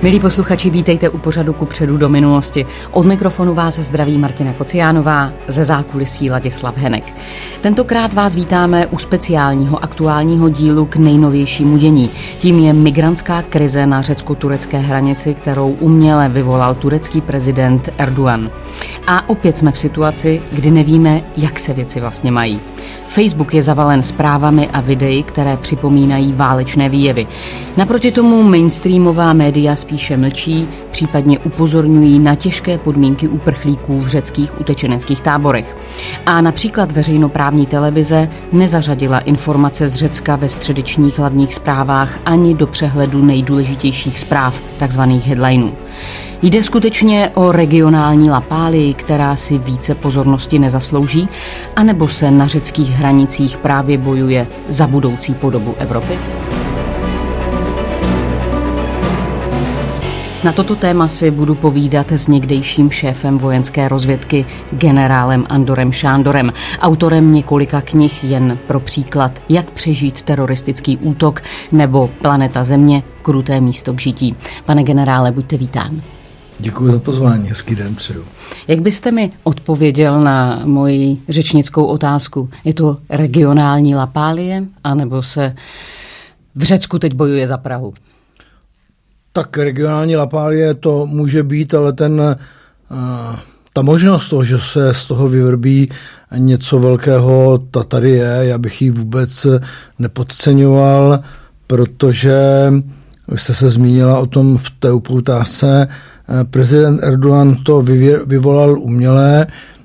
Milí posluchači, vítejte u pořadu Kupředu do minulosti. Od mikrofonu vás zdraví Martina Kociánová, ze zákulisí Ladislav Henek. Tentokrát vás vítáme u speciálního aktuálního dílu k nejnovějšímu dění. Tím je migrantská krize na řecko-turecké hranici, kterou uměle vyvolal turecký prezident Erdogan. A opět jsme v situaci, kdy nevíme, jak se věci vlastně mají. Facebook je zavalen zprávami a videí, které připomínají válečné výjevy. Naproti tomu mainstreamová média spíše mlčí, případně upozorňují na těžké podmínky uprchlíků v řeckých utečeneckých táborech. A například veřejnoprávní televize nezařadila informace z Řecka ve středečních hlavních zprávách ani do přehledu nejdůležitějších zpráv, takzvaných headlinů. Jde skutečně o regionální lapálii, která si více pozornosti nezaslouží, anebo se na řeckých hranicích právě bojuje za budoucí podobu Evropy? Na toto téma si budu povídat s někdejším šéfem vojenské rozvědky generálem Andorem Šándorem, autorem několika knih, jen pro příklad Jak přežít teroristický útok nebo Planeta Země, kruté místo k žití. Pane generále, buďte vítán. Děkuji za pozvání, hezký den přeju. Jak byste mi odpověděl na moji řečnickou otázku? Je to regionální lapálie, anebo se v Řecku teď bojuje za Prahu? Tak regionální lapálie to může být, ale ta možnost toho, že se z toho vyvrbí něco velkého, ta tady je. Já bych ji vůbec nepodceňoval, protože vy jste se zmínila o tom v té upoutávce. Prezident Erdogan to vyvolal uměle.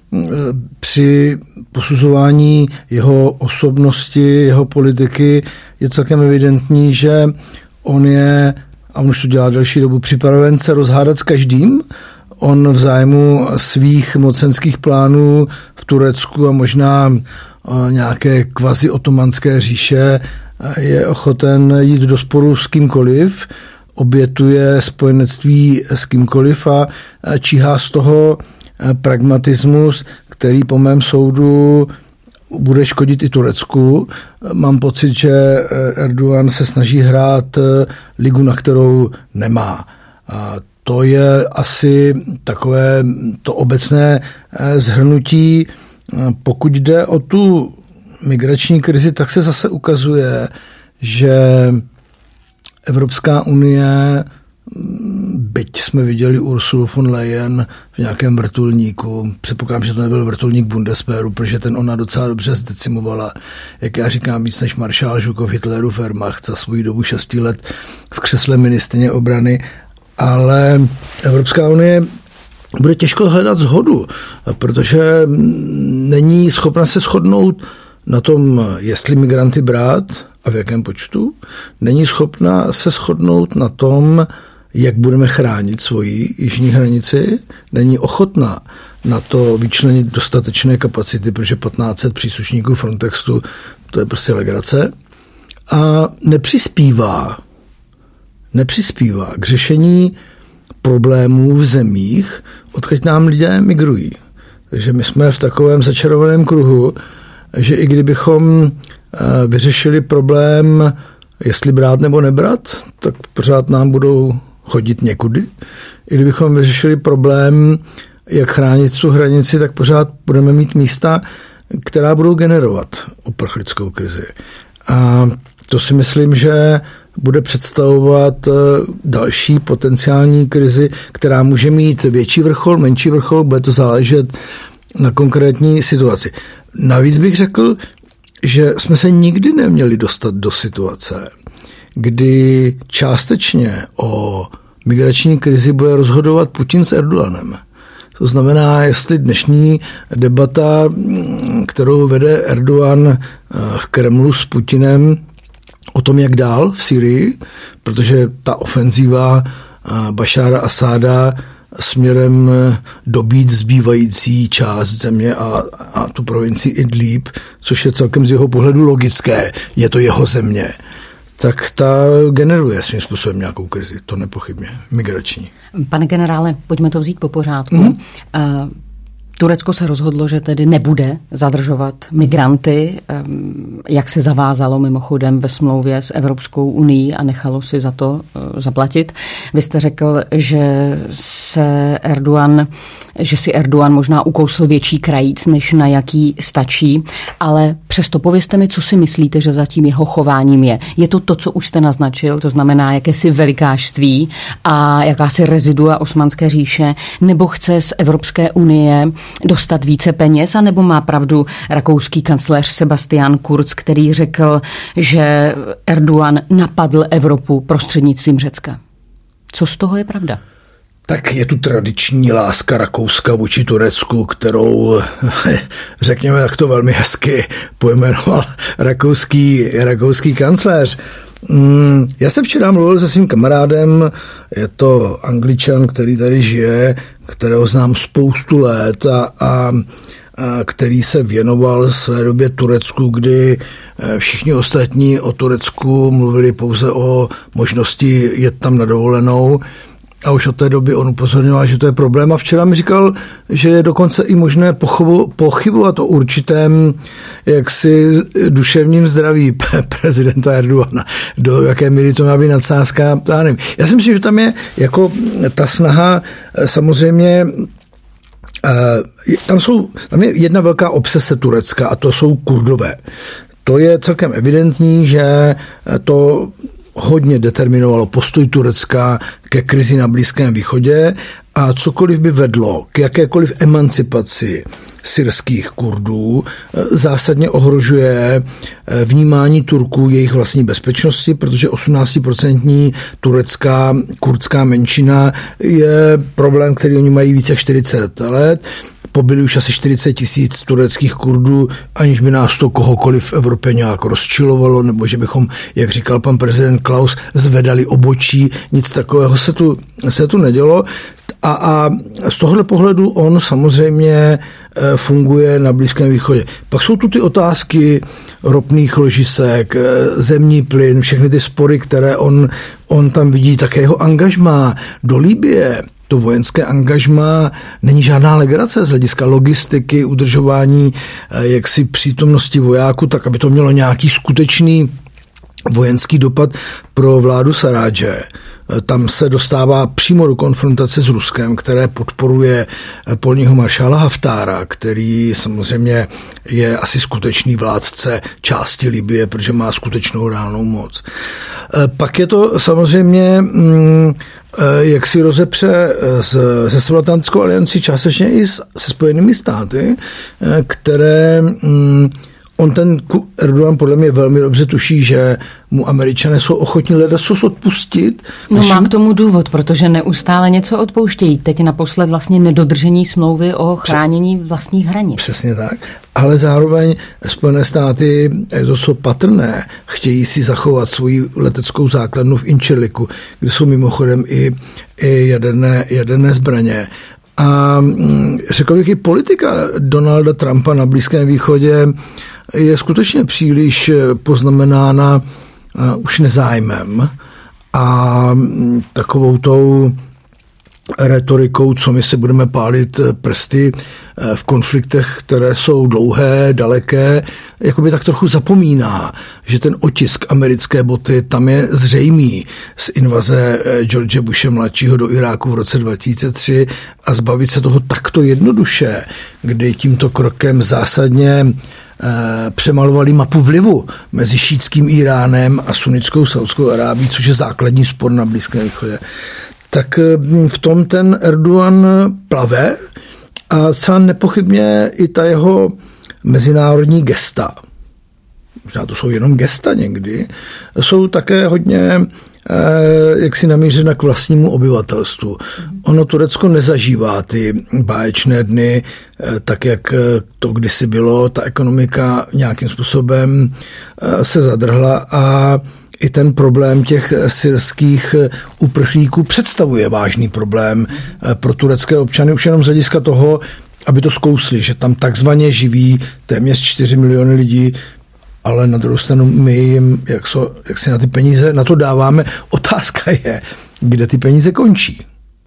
Při posuzování jeho osobnosti, jeho politiky je celkem evidentní, že on je, a on už to dělá delší dobu, připraven se rozhádat s každým. On v zájmu svých mocenských plánů v Turecku a možná nějaké kvazi otomanské říše je ochoten jít do sporu s kýmkoliv, obětuje spojenectví s kýmkoliv a číhá z toho pragmatismus, který po mém soudu bude škodit i Turecku. Mám pocit, že Erdogan se snaží hrát ligu, na kterou nemá. A to je asi takové to obecné shrnutí. Pokud jde o tu migrační krizi, tak se zase ukazuje, že Evropská unie, byť jsme viděli Ursulu von Leyen v nějakém vrtulníku, předpokládám, že to nebyl vrtulník Bundeswehru, protože ten ona docela dobře zdecimovala, jak já říkám, víc než maršál Žukov Hitlerův Wehrmacht za svou dobu 6 let v křesle ministryně obrany, ale Evropská unie bude těžko hledat shodu, protože není schopna se shodnout na tom, jestli migranty brát a v jakém počtu. Není schopna se shodnout na tom, jak budeme chránit svoji jižní hranici. Není ochotná na to vyčlenit dostatečné kapacity, protože 1500 příslušníků Frontexu, to je prostě legrace. A nepřispívá k řešení problémů v zemích, odkud nám lidé migrují. Takže my jsme v takovém začarovaném kruhu, že i kdybychom vyřešili problém, jestli brát nebo nebrat, tak pořád nám budou chodit někudy. I kdybychom vyřešili problém, jak chránit tu hranici, tak pořád budeme mít místa, která budou generovat uprchlickou krizi. A to si myslím, že bude představovat další potenciální krizi, která může mít větší vrchol, menší vrchol, bude to záležet na konkrétní situaci. Navíc bych řekl, že jsme se nikdy neměli dostat do situace, kdy částečně o migrační krizi bude rozhodovat Putin s Erdoganem. To znamená, jestli dnešní debata, kterou vede Erdogan v Kremlu s Putinem o tom, jak dál v Syrii, protože ta ofenzíva Bašára Asáda směrem dobít zbývající část země a tu provincii Idlib, což je celkem z jeho pohledu logické, je to jeho země, tak ta generuje svým způsobem nějakou krizi, to nepochybně, migrační. Pane generále, pojďme to vzít po pořádku. Turecko se rozhodlo, že tedy nebude zadržovat migranty, jak se zavázalo mimochodem ve smlouvě s Evropskou unií a nechalo si za to zaplatit. Vy jste řekl, že si Erdogan možná ukousl větší krajíc, než na jaký stačí, ale přesto povězte mi, co si myslíte, že za tím jeho chováním je. Je to to, co už jste naznačil, to znamená jakési velikášství a jakási rezidua Osmanské říše, nebo chce z Evropské unie dostat více peněz, anebo má pravdu rakouský kancléř Sebastian Kurz, který řekl, že Erdogan napadl Evropu prostřednictvím Řecka. Co z toho je pravda? Tak je tu tradiční láska Rakouska vůči Turecku, kterou, řekněme, tak to velmi hezky pojmenoval rakouský kancléř. Já jsem včera mluvil se svým kamarádem, je to Angličan, který tady žije, kterého znám spoustu let a který se věnoval své době Turecku, kdy všichni ostatní o Turecku mluvili pouze o možnosti jet tam na dovolenou. A už od té doby on upozorňoval, že to je problém. A včera mi říkal, že je dokonce i možné pochybovat o určitém jaksi duševním zdraví prezidenta Erdogana. Do jaké míry to má být nadsázka, já nevím. Já si myslím, že tam je jako ta snaha samozřejmě tam je jedna velká obsese Turecka a to jsou Kurdové. To je celkem evidentní, že to hodně determinovalo postoj Turecka ke krizi na Blízkém východě a cokoliv by vedlo k jakékoliv emancipaci syrských Kurdů, zásadně ohrožuje vnímání Turků jejich vlastní bezpečnosti, protože 18% turecká kurdská menšina je problém, který oni mají více jak 40 let. Pobyli už asi 40 000 tureckých Kurdů, aniž by nás to kohokoliv v Evropě nějak rozčilovalo, nebo že bychom, jak říkal pan prezident Klaus, zvedali obočí. Nic takového se tu nedělo. A z tohohle pohledu on samozřejmě funguje na Blízkém východě. Pak jsou tu ty otázky ropných ložisek, zemní plyn, všechny ty spory, které on tam vidí, také jeho angažmá do Libye. To vojenské angažmá není žádná legrace z hlediska logistiky, udržování jaksi přítomnosti vojáků, tak aby to mělo nějaký skutečný vojenský dopad pro vládu Saráže. Tam se dostává přímo do konfrontace s Ruskem, které podporuje polního maršála Haftára, který samozřejmě je asi skutečný vládce části Libye, protože má skutečnou reálnou moc. Pak je to samozřejmě jak si rozepře se Severoatlantickou aliancí částečně i se Spojenými státy, které on ten Erdogan podle mě velmi dobře tuší, že mu Američané jsou ochotní ledacos odpustit. No má k tomu důvod, protože neustále něco odpouštějí. Teď naposled vlastně nedodržení smlouvy o chránění vlastních hranic. Přesně tak. Ale zároveň Spojené státy, je to co patrné, chtějí si zachovat svoji leteckou základnu v Incirliku, kde jsou mimochodem i jaderné zbraně. A řekl bych, i politika Donalda Trumpa na Blízkém východě je skutečně příliš poznamenána už nezájmem a takovou tou retorikou, co my si budeme pálit prsty v konfliktech, které jsou dlouhé, daleké, jakoby tak trochu zapomíná, že ten otisk americké boty tam je zřejmý z invaze George Bushe mladšího do Iráku v roce 2003 a zbavit se toho takto jednoduše, kdy tímto krokem zásadně přemalovali mapu vlivu mezi šítským Iránem a sunnickou Saudskou Arábií, což je základní spor na Blízkém východě. Tak v tom ten Erdogan plave a celá nepochybně i ta jeho mezinárodní gesta, možná to jsou jenom gesta někdy, jsou také hodně jaksi namířena k vlastnímu obyvatelstvu. Ono Turecko nezažívá ty báječné dny, tak jak to kdysi bylo, ta ekonomika nějakým způsobem se zadrhla a i ten problém těch syrských uprchlíků představuje vážný problém pro turecké občany, už jenom z hlediska toho, aby to zkousli, že tam takzvaně živí téměř 4 miliony lidí, ale na druhou stranu my jim, jak si na ty peníze na to dáváme, otázka je, kde ty peníze končí.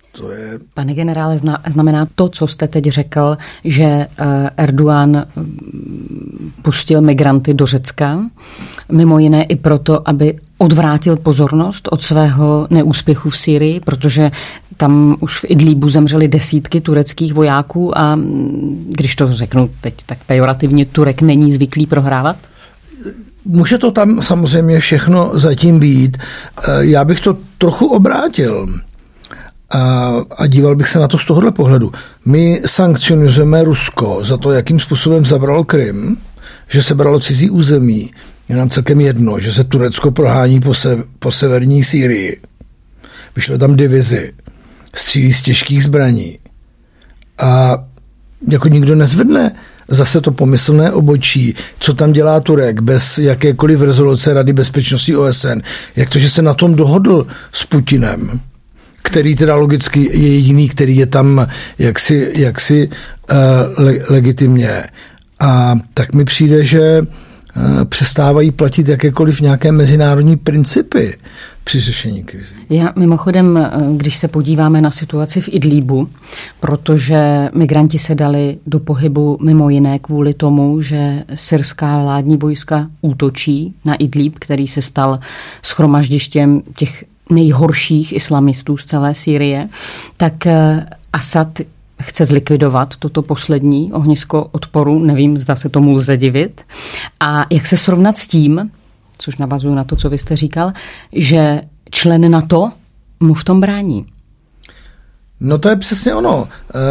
Pane generále, znamená to, co jste teď řekl, že Erdogan pustil migranty do Řecka, mimo jiné i proto, aby odvrátil pozornost od svého neúspěchu v Sýrii, protože tam už v Idlíbu zemřeli desítky tureckých vojáků a když to řeknu teď tak pejorativně, Turek není zvyklý prohrávat? Může to tam samozřejmě všechno zatím být. Já bych to trochu obrátil a díval bych se na to z tohohle pohledu. My sankcionujeme Rusko za to, jakým způsobem zabralo Krym, že se bralo cizí území. Je nám celkem jedno, že se Turecko prohání po severní Sýrii. Vyšlo tam divizi, střílí z těžkých zbraní. A jako nikdo nezvedne zase to pomyslné obočí, co tam dělá Turek bez jakékoliv rezoluce Rady bezpečnosti OSN. Jak to, že se na tom dohodl s Putinem, který teda logicky je jediný, který je tam jaksi legitimně. A tak mi přijde, že přestávají platit jakékoliv nějaké mezinárodní principy při řešení krizí. Já mimochodem, když se podíváme na situaci v Idlíbu, protože migranti se dali do pohybu mimo jiné kvůli tomu, že syrská vládní vojska útočí na Idlíb, který se stal shromaždištěm těch nejhorších islamistů z celé Sýrie, tak Asad chce zlikvidovat toto poslední ohnisko odporu, nevím, zda se tomu lze divit. A jak se srovnat s tím, což navazuju na to, co vy jste říkal, že člen NATO mu v tom brání? No to je přesně ono.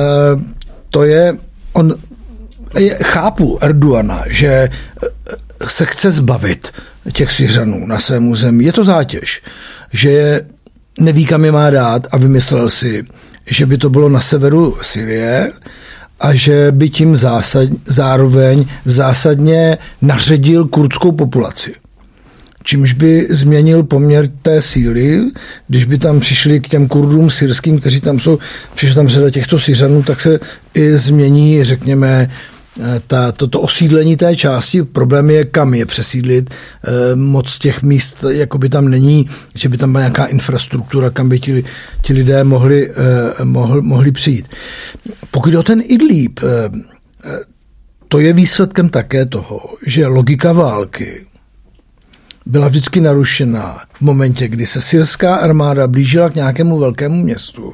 Chápu Erdogana, že se chce zbavit těch Syřanů na svém území. Je to zátěž, že je neví, kam je má dát a vymyslel si, že by to bylo na severu Syrie a že by tím zároveň zásadně naředil kurdskou populaci. Čímž by změnil poměr té síly, když by tam přišli k těm Kurdům syrským, kteří tam jsou, přišli tam řada těchto Syřanů, tak se i změní, řekněme, toto osídlení té části. Problém je, kam je přesídlit. Moc těch míst jakoby tam není, že by tam byla nějaká infrastruktura, kam by ti lidé mohli přijít. Pokud o ten Idlíb, to je výsledkem také toho, že logika války byla vždycky narušena v momentě, kdy se syrská armáda blížila k nějakému velkému městu,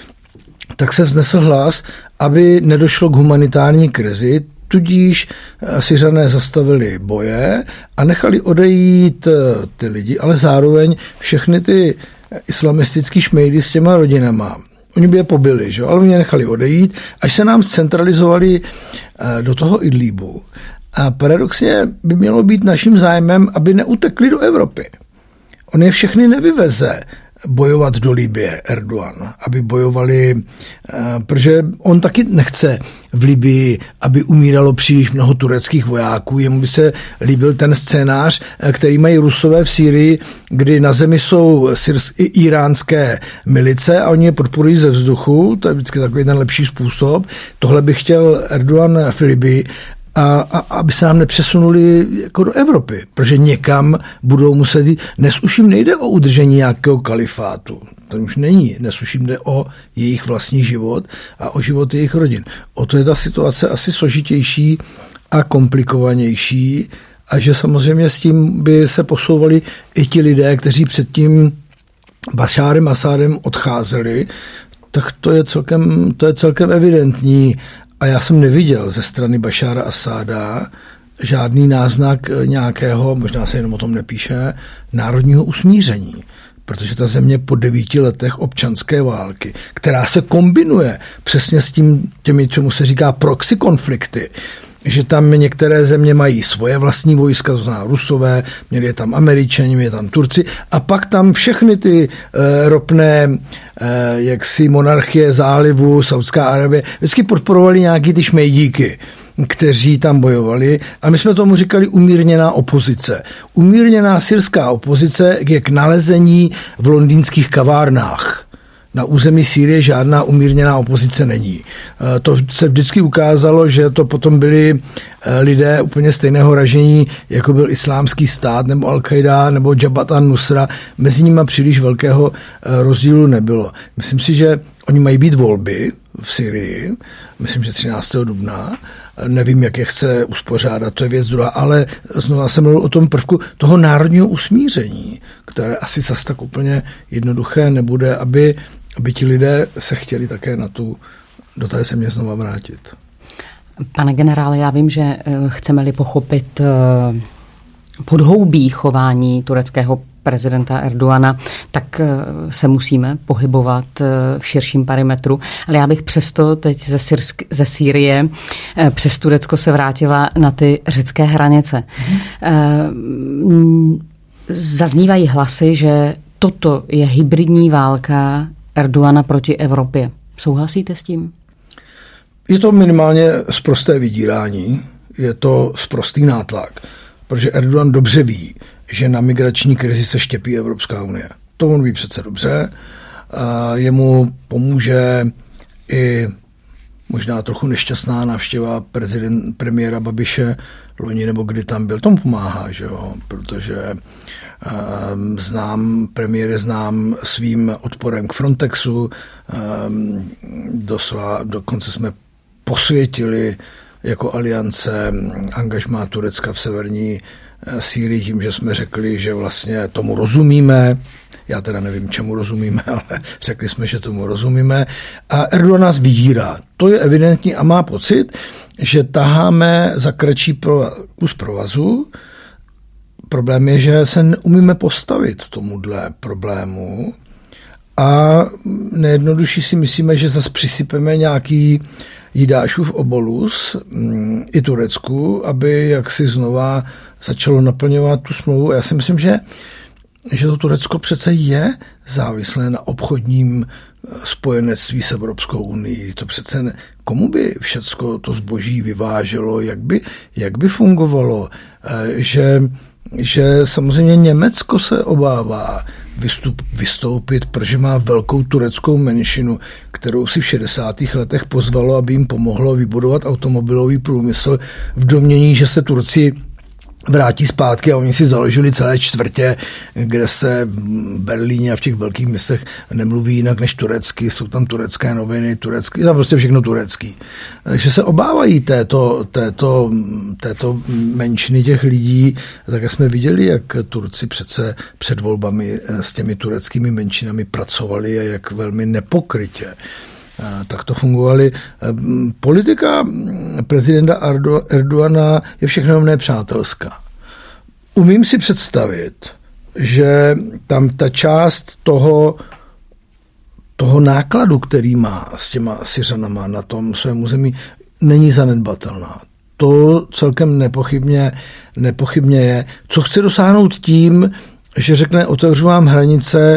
tak se vznesl hlas, aby nedošlo k humanitární krizi, tudíž Syřané zastavili boje a nechali odejít ty lidi, ale zároveň všechny ty islamistický šmejdy s těma rodinama. Oni by je pobili, že? Ale oni je nechali odejít, až se nám zcentralizovali do toho Idlíbu. A paradoxně by mělo být naším zájmem, aby neutekli do Evropy. On je všechny nevyveze bojovat do Libye, Erdogan, aby bojovali, protože on taky nechce v Libii, aby umíralo příliš mnoho tureckých vojáků. Jemu by se líbil ten scénář, který mají Rusové v Sýrii, kdy na zemi jsou iránské milice a oni je podporují ze vzduchu, to je vždycky takový ten lepší způsob. Tohle by chtěl Erdogan v Libii, a aby se nám nepřesunuli jako do Evropy, protože někam budou muset jít. Dnes už jim nejde o udržení nějakého kalifátu, to už není. Dnes už jim jde o jejich vlastní život a o život jejich rodin. O to je ta situace asi složitější a komplikovanější a že samozřejmě s tím by se posouvali i ti lidé, kteří před tím Bašárem Asádem odcházeli, tak to je celkem evidentní. A já jsem neviděl ze strany Bašára Asáda žádný náznak nějakého, možná se jenom o tom nepíše, národního usmíření. Protože ta země po 9 letech občanské války, která se kombinuje přesně s těmi, čemu se říká proxy konflikty, že tam některé země mají svoje vlastní vojska, to znamená Rusové, měli je tam Američani, měli je tam Turci a pak tam všechny ty ropné jaksi monarchie zálivu, Saudská Arabie, vždycky podporovali nějaký ty šmejdíky, kteří tam bojovali a my jsme tomu říkali umírněná opozice. Umírněná syrská opozice je k nalezení v londýnských kavárnách. Na území Sýrie žádná umírněná opozice není. To se vždycky ukázalo, že to potom byli lidé úplně stejného ražení, jako byl Islámský stát, nebo Al-Qaida, nebo Jabhat an-Nusra. Mezi nimi příliš velkého rozdílu nebylo. Myslím si, že Oni mají být volby v Syrii, myslím, že 13. dubna. Nevím, jak je chce uspořádat, to je věc druhá, ale znovu jsem mluvil o tom prvku toho národního usmíření, které asi zas tak úplně jednoduché nebude, aby ti lidé se chtěli také do té země znova vrátit. Pane generále, já vím, že chceme-li pochopit podhoubí chování tureckého prezidenta Erdogana, tak se musíme pohybovat v širším perimetru. Ale já bych přesto teď ze Sýrie přes Turecko se vrátila na ty řecké hranice. Zaznívají hlasy, že toto je hybridní válka Erdogana proti Evropě. Souhlasíte s tím? Je to minimálně sprosté vydírání, je to sprostý nátlak, protože Erdogan dobře ví, že na migrační krizi se štěpí Evropská unie. To on ví přece dobře. Jemu pomůže i možná trochu nešťastná návštěva premiéra Babiše loni, nebo kdy tam byl. Tomu pomáhá, že jo? Protože premiér je znám svým odporem k Frontexu. Dokonce jsme posvětili jako aliance angažmá Turecka v severní Sýrii tím, že jsme řekli, že vlastně tomu rozumíme. Já teda nevím, čemu rozumíme, ale řekli jsme, že tomu rozumíme. A Erdogan nás vydírá. To je evidentní a má pocit, že taháme za kratší kus provazu. Problém je, že se neumíme postavit tomuhle problému a nejjednodušší si myslíme, že zase přisypeme nějaký Jidášův obolus i Turecku, aby jaksi znova začalo naplňovat tu smlouvu. Já si myslím, že to Turecko přece je závislé na obchodním spojenectví s Evropskou unii. To přece komu by všecko to zboží vyváželo, jak by fungovalo, že samozřejmě Německo se obává vystoupit, protože má velkou tureckou menšinu, kterou si v 60. letech pozvalo, aby jim pomohlo vybudovat automobilový průmysl v domnění, že se Turci vrátí zpátky a oni si založili celé čtvrtě, kde se v Berlíně a v těch velkých městech nemluví jinak než turecky, jsou tam turecké noviny, turecky, tam prostě všechno turecký. Takže se obávají této menšiny těch lidí, tak jsme viděli, jak Turci přece před volbami s těmi tureckými menšinami pracovali a jak velmi nepokrytě. Tak to fungovaly. Politika prezidenta Erdogana je všechno nepřátelská. Umím si představit, že tam ta část toho nákladu, který má s těma Syřanama na tom svém území, není zanedbatelná. To celkem nepochybně je. Co chce dosáhnout tím, že řekne, otevřu vám hranice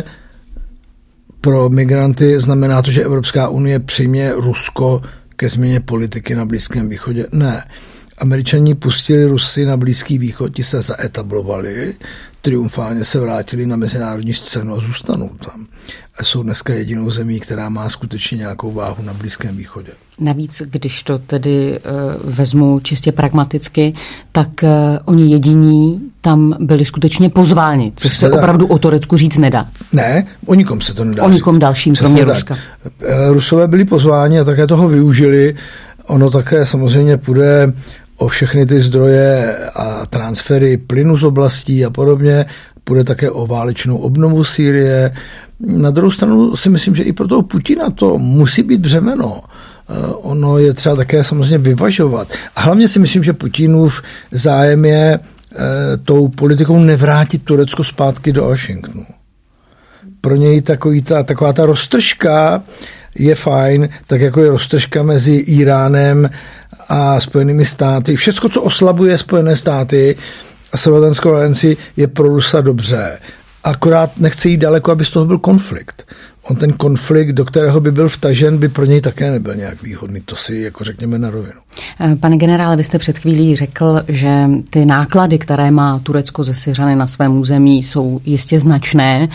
pro migranty, znamená to, že Evropská unie přijme Rusko ke změně politiky na Blízkém východě? Ne. Američani pustili Rusy na Blízký východ, ti se zaetablovali, triumfálně se vrátili na mezinárodní scénu a zůstanou tam. A jsou dneska jedinou zemí, která má skutečně nějakou váhu na Blízkém východě. Navíc, když to tedy vezmu čistě pragmaticky, tak oni jediní tam byli skutečně pozváni, což se opravdu o Turecku říct nedá. Ne, o nikom se to nedá o nikom dalším, kromě Ruska. Rusové byli pozváni a také toho využili. Ono také samozřejmě půjde o všechny ty zdroje a transfery plynu z oblastí a podobně. Půjde také o válečnou obnovu Sýrie. Na druhou stranu si myslím, že i pro toho Putina to musí být břemeno. Ono je třeba také samozřejmě vyvažovat. A hlavně si myslím, že Putinův zájem je tou politikou nevrátit Turecko zpátky do Washingtonu. Pro něj taková ta roztržka je fajn, tak jako je roztržka mezi Iránem a Spojenými státy. Všecko, co oslabuje Spojené státy a Severnskou alianci, je pro Rusa dobře. Akorát nechce jít daleko, aby z toho byl konflikt. On ten konflikt, do kterého by byl vtažen, by pro něj také nebyl nějak výhodný. To si jako řekněme na rovinu. Pane generále, vy jste před chvílí řekl, že ty náklady, které má Turecko ze Syřany na svém území, jsou jistě značné.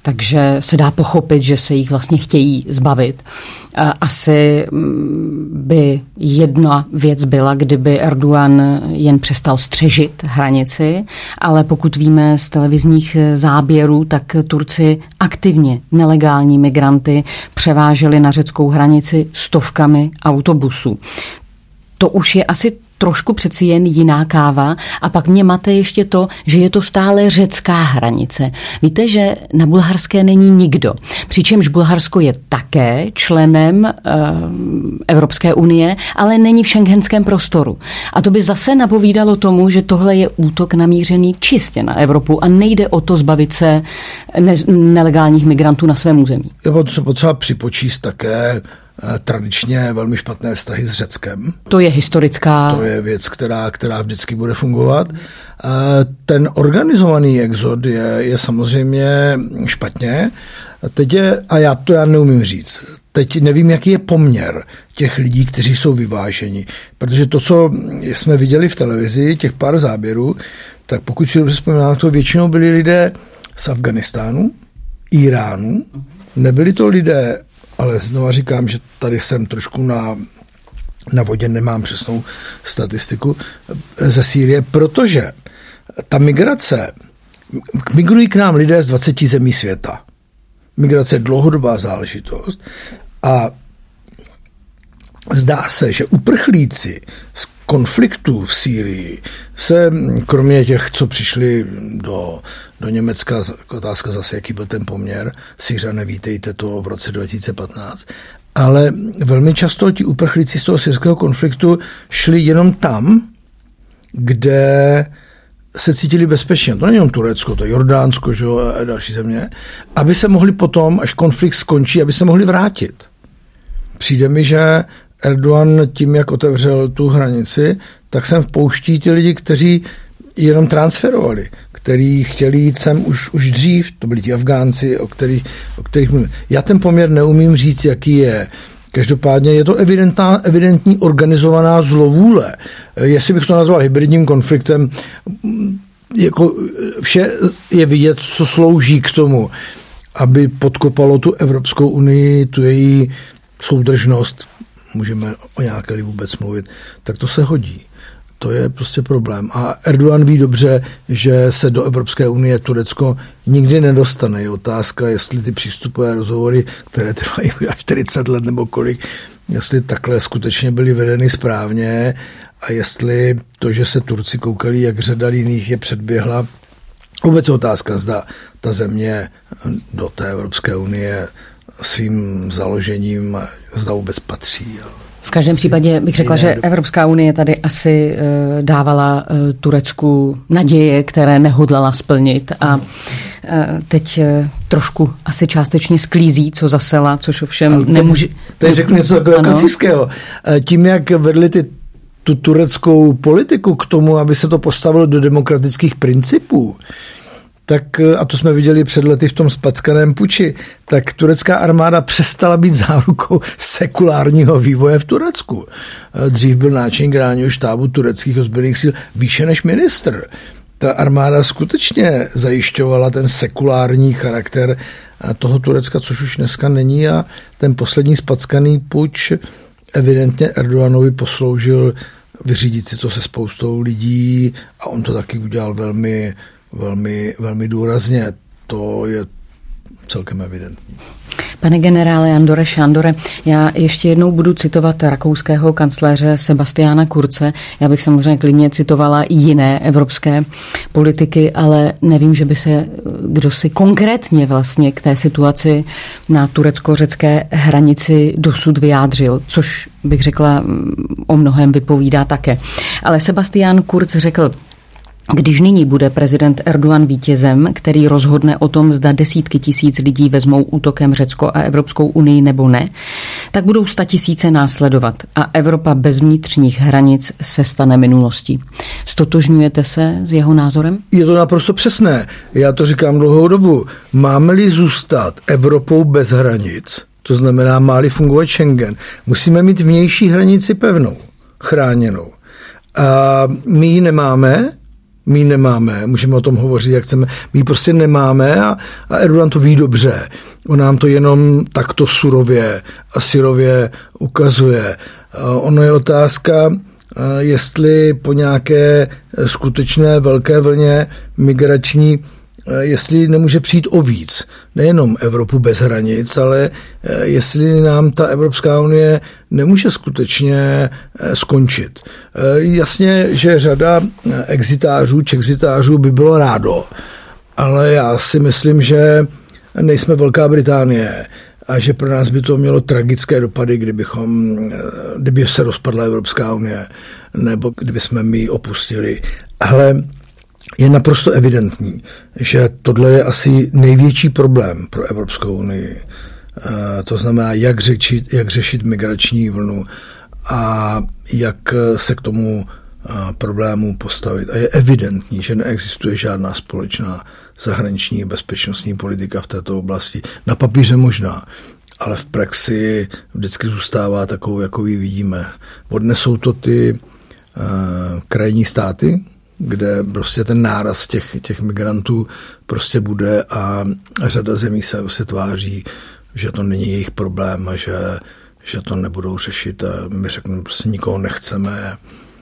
takže se dá pochopit, že se jich vlastně chtějí zbavit. Asi by jedna věc byla, kdyby Erdogan jen přestal střežit hranici, ale pokud víme z televizních záběrů, tak Turci aktivně nelegální migranty převáželi na řeckou hranici stovkami autobusů. To už je asi trošku přeci jen jiná káva a pak mě mate ještě to, že je to stále řecká hranice. Víte, že na bulharské není nikdo. Přičemž Bulharsko je také členem Evropské unie, ale není v schengenském prostoru. A to by zase napovídalo tomu, že tohle je útok namířený čistě na Evropu a nejde o to zbavit se nelegálních migrantů na svém území. Je potřeba připočíst také tradičně velmi špatné vztahy s Řeckem. To je historická... To je věc, která vždycky bude fungovat. Ten organizovaný exod je samozřejmě špatně. A já neumím říct. Teď nevím, jaký je poměr těch lidí, kteří jsou vyváženi. Protože to, co jsme viděli v televizi, těch pár záběrů, tak pokud si dobře vzpomínám, to většinou byli lidé z Afghánistánu, Iránu. Nebyli to lidé, ale znova říkám, že tady jsem trošku na vodě, nemám přesnou statistiku ze Sýrie, protože ta migrace, migrují k nám lidé z 20 zemí světa. Migrace je dlouhodobá záležitost a zdá se, že uprchlíci z konfliktů v Sýrii se, kromě těch, co přišli do Německa, otázka zase, jaký byl ten poměr, Syřané, vítejte to v roce 2015, ale velmi často ti uprchlíci z toho syrského konfliktu šli jenom tam, kde se cítili bezpečně. To není jenom Turecko, to je Jordánsko, že, a další země, aby se mohli potom, až konflikt skončí, aby se mohli vrátit. Přijde mi, že Erdogan tím, jak otevřel tu hranici, tak sem vpouští ty lidi, kteří jenom transferovali, kteří chtěli jít sem už dřív, to byli ti Afgánci, o kterých mluvím. Já ten poměr neumím říct, jaký je. Každopádně je to evidentní organizovaná zlovůle. Jestli bych to nazval hybridním konfliktem, jako vše je vidět, co slouží k tomu, aby podkopalo tu Evropskou unii, tu její soudržnost, můžeme o nějaké vůbec mluvit, tak to se hodí. To je prostě problém. A Erdogan ví dobře, že se do Evropské unie Turecko nikdy nedostane. Je otázka, jestli ty přístupové rozhovory, které trvají až 40 let nebo kolik, jestli takhle skutečně byly vedeny správně a jestli to, že se Turci koukali, jak řada jiných je předběhla. Vůbec je otázka, zda ta země do té Evropské unie svým založením zda vůbec patří. V každém případě bych řekla, že Evropská unie tady asi dávala Turecku naděje, které nehodlala splnit a teď trošku asi částečně sklízí, co zasela, což ovšem nemůže... Teď řeknu něco takového klasického. Tím, jak vedli tu tureckou politiku k tomu, aby se to postavilo do demokratických principů, tak, a to jsme viděli před lety v tom zpackaném puči, tak turecká armáda přestala být zárukou sekulárního vývoje v Turecku. Dřív byl náčelník generálního štábu tureckých ozbrojených sil výše než ministr. Ta armáda skutečně zajišťovala ten sekulární charakter toho Turecka, což už dneska není, a ten poslední zpackaný puč evidentně Erdoganovi posloužil vyřídit si to se spoustou lidí a on to taky udělal velmi důrazně. To je celkem evidentní. Pane generále Andore Šándore, já ještě jednou budu citovat rakouského kancléře Sebastiana Kurze. Já bych samozřejmě klidně citovala i jiné evropské politiky, ale nevím, že by se kdo si konkrétně vlastně k té situaci na turecko-řecké hranici dosud vyjádřil, což bych řekla o mnohém vypovídá také. Ale Sebastian Kurz řekl: když nyní bude prezident Erdogan vítězem, který rozhodne o tom, zda desítky tisíc lidí vezmou útokem Řecko a Evropskou unii nebo ne, tak budou 100 000 následovat a Evropa bez vnitřních hranic se stane minulostí. Stotožňujete se s jeho názorem? Je to naprosto přesné. Já to říkám dlouhou dobu. Máme-li zůstat Evropou bez hranic, to znamená, má-li fungovat Schengen, musíme mít vnější hranici pevnou, chráněnou. A my ji nemáme. my ji nemáme, můžeme o tom hovořit, jak chceme, my ji prostě nemáme a Erdogan to ví dobře. On nám to jenom takto surově a syrově ukazuje. Ono je otázka, jestli po nějaké skutečné velké vlně migrační, jestli nemůže přijít o víc. Nejenom Evropu bez hranic, ale jestli nám ta Evropská unie nemůže skutečně skončit. Jasně, že řada čexitářů by bylo rádo, ale já si myslím, že nejsme Velká Británie a že pro nás by to mělo tragické dopady, kdyby se rozpadla Evropská unie nebo kdyby jsme my opustili. Ale je naprosto evidentní, že tohle je asi největší problém pro Evropskou unii. To znamená, jak řešit migrační vlnu a jak se k tomu problému postavit. A je evidentní, že neexistuje žádná společná zahraniční bezpečnostní politika v této oblasti. Na papíře možná, ale v praxi vždycky zůstává takovou, jakou ji vidíme. Odnesou to ty krajní státy, kde prostě ten náraz těch migrantů prostě bude a řada zemí se tváří, že to není jejich problém a že to nebudou řešit a my řekneme, prostě nikoho nechceme.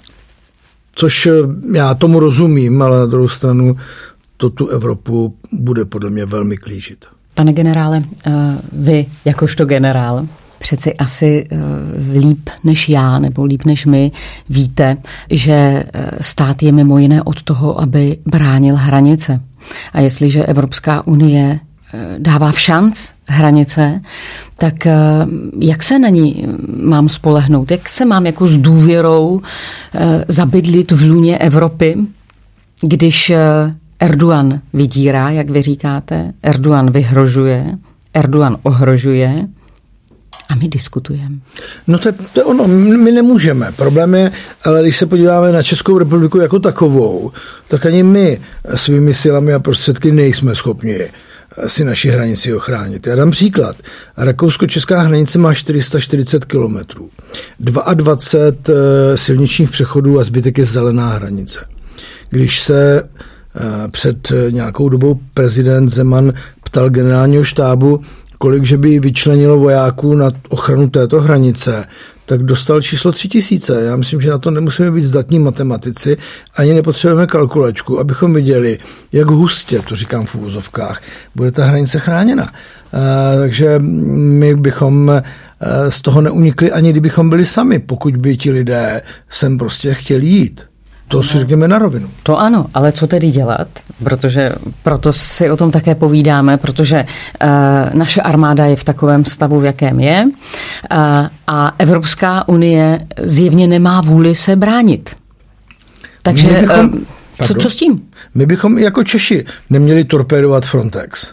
Což já tomu rozumím, ale na druhou stranu to tu Evropu bude podle mě velmi klížit. Pane generále, vy jakožto generál přeci asi líp než já nebo líp než my víte, že stát je mimo jiné od toho, aby bránil hranice. A jestliže Evropská unie dává všanc hranice, tak jak se na ní mám spolehnout? Jak se mám jako s důvěrou zabydlit v lůně Evropy, když Erdogan vydírá, jak vy říkáte, Erdogan vyhrožuje, Erdogan ohrožuje a my diskutujeme. No to je ono, my nemůžeme. Problém je, ale když se podíváme na Českou republiku jako takovou, tak ani my svými silami a prostředky nejsme schopni si naši hranici ochránit. Já dám příklad. Rakousko-česká hranice má 440 kilometrů. 22 silničních přechodů a zbytek je zelená hranice. Když se před nějakou dobou prezident Zeman ptal generálního štábu, kolik že by vyčlenilo vojáků na ochranu této hranice, tak dostal číslo 3000. Já myslím, že na to nemusíme být zdatní matematici, ani nepotřebujeme kalkulačku, abychom viděli, jak hustě, to říkám v uvozovkách, bude ta hranice chráněna. Takže my bychom z toho neunikli, ani kdybychom byli sami, pokud by ti lidé sem prostě chtěli jít. To si řekněme na rovinu. To ano, ale co tedy dělat? Protože proto si o tom také povídáme, protože naše armáda je v takovém stavu, v jakém je a Evropská unie zjevně nemá vůli se bránit. Takže co s tím? My bychom i jako Češi neměli torpédovat Frontex.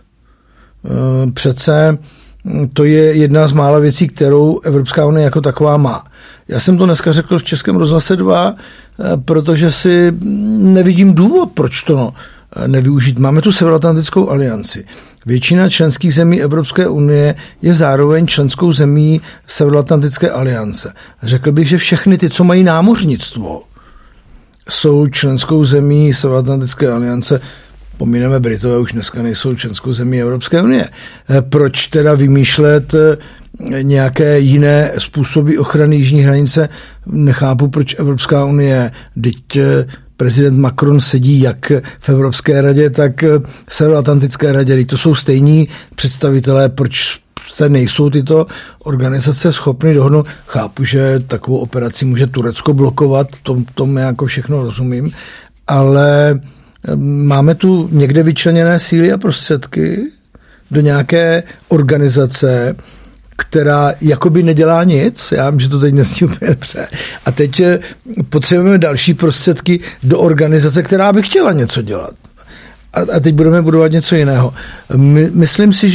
Přece to je jedna z mála věcí, kterou Evropská unie jako taková má. Já jsem to dneska řekl v Českém rozhlase 2, protože si nevidím důvod, proč to nevyužít. Máme tu Severoatlantickou alianci. Většina členských zemí Evropské unie je zároveň členskou zemí Severoatlantické aliance. Řekl bych, že všechny ty, co mají námořnictvo, jsou členskou zemí Severoatlantické aliance. Pomíneme Britové, už dneska nejsou členskou zemí Evropské unie. Proč teda vymýšlet nějaké jiné způsoby ochrany jižní hranice? Nechápu, proč Evropská unie, teď prezident Macron sedí jak v Evropské radě, tak v Severoatlantické radě. Teď to jsou stejní představitelé, proč se nejsou tyto organizace schopny dohodnout. Chápu, že takovou operaci může Turecko blokovat, tomu jako všechno rozumím, ale máme tu někde vyčleněné síly a prostředky do nějaké organizace, která jakoby nedělá nic. Já vím, že to teď nezní úplně dobře. A teď potřebujeme další prostředky do organizace, která by chtěla něco dělat. A teď budeme budovat něco jiného. Myslím si,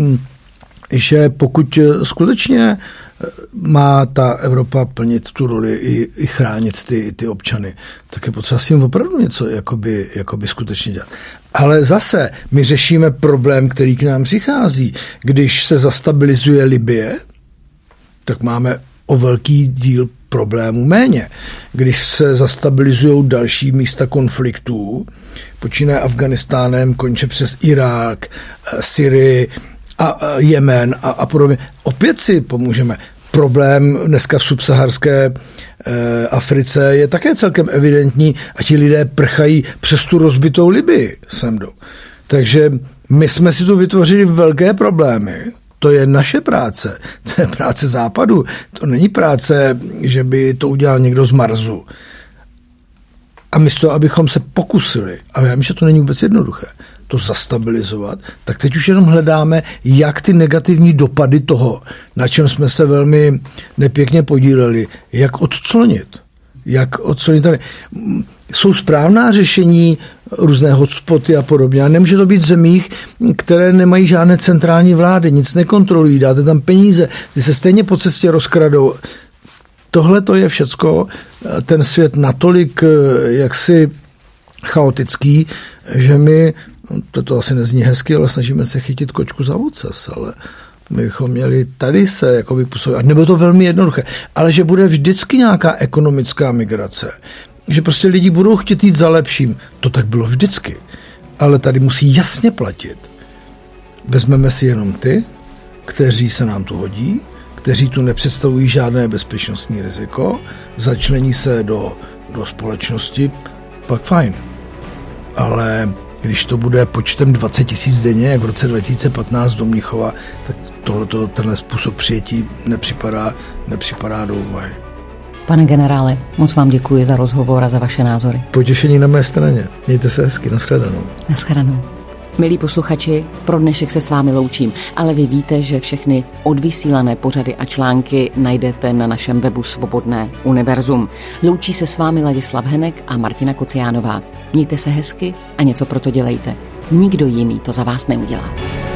že pokud skutečně má ta Evropa plnit tu roli i chránit ty občany, tak je potřeba s tím opravdu něco jakoby skutečně dělat. Ale zase my řešíme problém, který k nám přichází. Když se zastabilizuje Libye, tak máme o velký díl problémů méně. Když se zastabilizují další místa konfliktů, počínaje Afganistánem, konče přes Irák, Syrii a Jemen a podobně, opět si pomůžeme. Problém dneska v subsaharské Africe je také celkem evidentní a ti lidé prchají přes tu rozbitou Libii sem jdou. Takže my jsme si tu vytvořili velké problémy. To je naše práce. To je práce Západu. To není práce, že by to udělal někdo z Marsu. A místo, abychom se pokusili, a já vím, že to není vůbec jednoduché, to zastabilizovat, tak teď už jenom hledáme, jak ty negativní dopady toho, na čem jsme se velmi nepěkně podíleli, jak odclonit. Jak odclonit tady. Jsou správná řešení, různé hotspoty a podobně. A nemůže to být v zemích, které nemají žádné centrální vlády, nic nekontrolují, dáte tam peníze, ty se stejně po cestě rozkradou. Tohle to je všecko, ten svět natolik jaksi chaotický, že my, to asi nezní hezky, ale snažíme se chytit kočku za ocas, ale my bychom měli tady se jako vypůsobit. Nebylo to velmi jednoduché, ale že bude vždycky nějaká ekonomická migrace, že prostě lidi budou chtít jít za lepším. To tak bylo vždycky. Ale tady musí jasně platit. Vezmeme si jenom ty, kteří se nám tu hodí, kteří tu nepředstavují žádné bezpečnostní riziko, začlení se do společnosti, pak fajn. Ale když to bude počtem 20 000 denně, jak v roce 2015 do Mnichova, tak tenhle způsob přijetí nepřipadá do úvahy. Pane generále, moc vám děkuji za rozhovor a za vaše názory. Potěšení na mé straně. Mějte se hezky. Naschledanou. Naschledanou. Milí posluchači, pro dnešek se s vámi loučím, ale vy víte, že všechny odvysílané pořady a články najdete na našem webu Svobodné univerzum. Loučí se s vámi Ladislav Henek a Martina Kociánová. Mějte se hezky a něco pro to dělejte. Nikdo jiný to za vás neudělá.